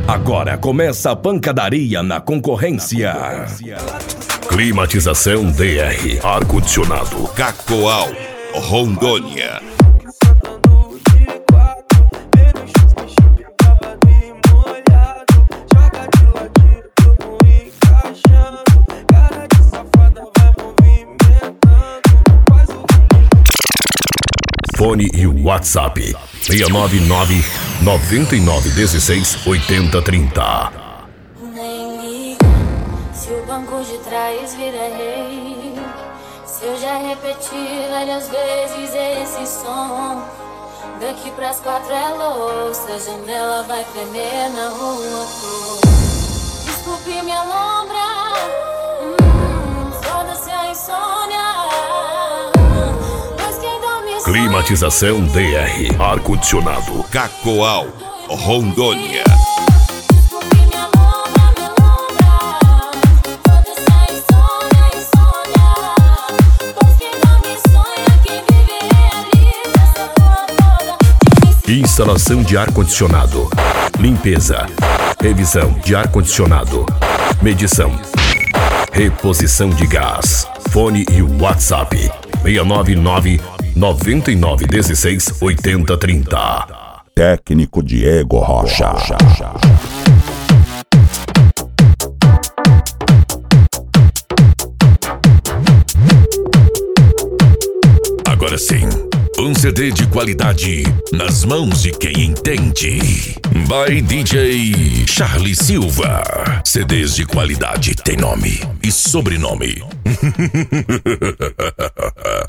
Agora começa a pancadaria na concorrência. Climatização DR, ar-condicionado Cacoal, Rondônia. Fone e WhatsApp 699 9916 8030. Nem ligo se o banco de trás vira rei. Se eu já repeti várias vezes esse som. Daqui pras 4 é louça, a janela vai tremer na rua. Desculpe minha lombra, foda-se a insônia. Climatização DR, ar-condicionado Cacoal, Rondônia. Instalação de ar-condicionado, limpeza, revisão de ar-condicionado, medição, reposição de gás. Fone e WhatsApp 699 9916 8030. Técnico Diego Rocha. Agora sim, um CD de qualidade nas mãos de quem entende. By DJ Charlie Silva. CDs de qualidade tem nome e sobrenome.